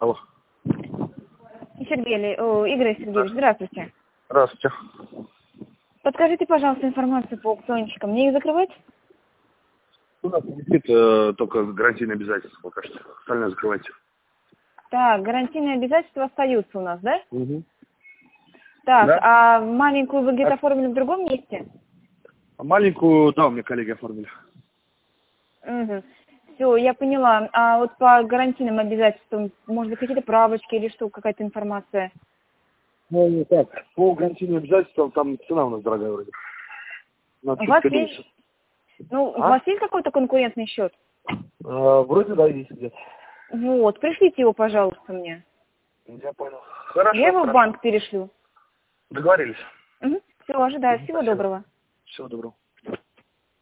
Алло. Игорь Сергеевич, здравствуйте. Здравствуйте. Подскажите, пожалуйста, информацию по аукциончикам. Мне их закрывать? У нас висит только гарантийные обязательства пока что. Остальное закрывайте. Так, гарантийные обязательства остаются у нас, да? Угу. Так, Да? а маленькую вы где-то оформили в другом месте? А маленькую, да, у меня коллеги оформили. Угу. Все, я поняла. А вот по гарантийным обязательствам, может быть, какие-то правочки или что, какая-то информация? Ну, не так. По гарантийным обязательствам там цена у нас дорогая вроде. Надо У чуть вас поменьше. есть, у вас есть какой-то конкурентный счет? Вроде да, есть где-то. Вот, пришлите его, пожалуйста, мне. Я понял. Хорошо, Я его в хорошо. банк перешлю. Договорились. Угу. Все, ожидаю. Всего Спасибо. доброго. Всего доброго.